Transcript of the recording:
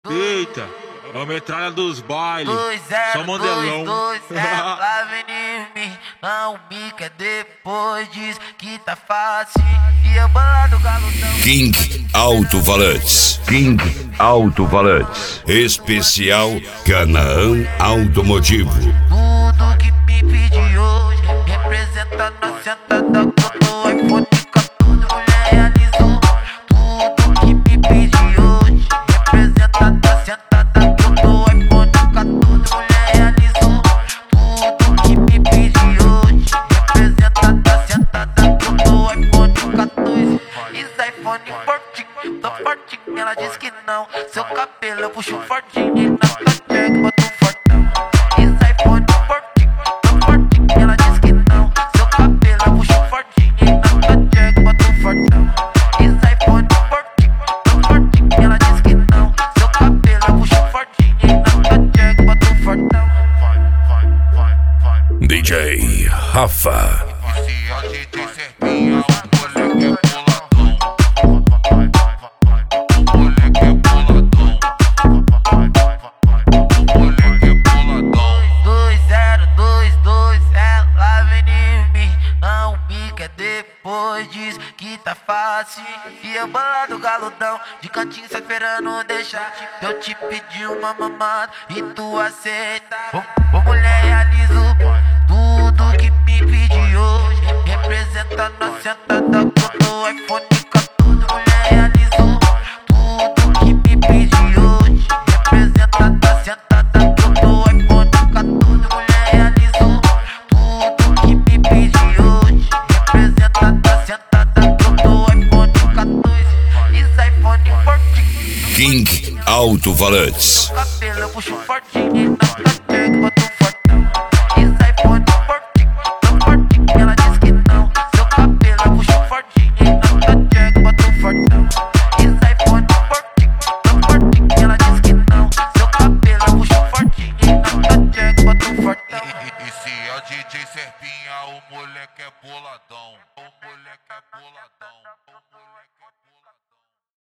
Eita, é a metralha dos bailes. 2-0, Só mandelão. 2-2, ela vem em mim. Não me quer depois, diz que tá fácil. E eu bolado galudão. King Alto Valantes. King Alto Valantes. Especial Canaã Automotivo. Tudo que me pedi hoje representa na sentada quando o iPhone 14 mulher realizou. Tudo que me pedi hoje representa na sentada quando o iPhone 14 mulher realizou. Tudo que me pedi hoje representa na sentada quando o iPhone 14. Esse iPhone fortinho, tô fortinho, ela diz que não. Seu cabelo eu puxo fortinho e na jack boto fortão. Esse iPhone fortinho, tô fortinho, ela diz que não. Seu cabelo eu puxo fortinho e na jack boto fortão. Esse iPhone fortinho, tô fortinho, ela diz que não. Seu cabelo eu puxo fortinho e na jack boto fortão. DJ Rafa. Se a gente serpinha, o moleque é boladão. O moleque é boladão. O moleque é boladão. 2-0, 2-2, ela vem em mim. Não me quer depois, diz que tá fácil. E eu bolado galudão, de cantinho só esperando deixar. Eu te pedi uma mamada e tu aceita. Ô mulher, realizo tudo que me pedi hoje. Representa na sentada quando o iPhone 14 mulher realizou. Tudo que me pedi hoje representa na sentada quando o iPhone 14 mulher realizou. Tudo que me pedi hoje representa na sentada quando o iPhone 14. Esse iPhone fortinho, King Alto Valantes. cabelo eu puxo fortinho e na jack boto fortão. Esse iPhone fortinho, tô fortinho, ela diz que não. Seu cabelo eu puxo fortinho e na jack boto fortão. Esse iPhone fortinho, tô fortinho, ela diz que não. Seu cabelo eu puxo fortinho e na jack boto fortão. E se a DJ serpinha, o moleque é boladão. O moleque é boladão. O moleque é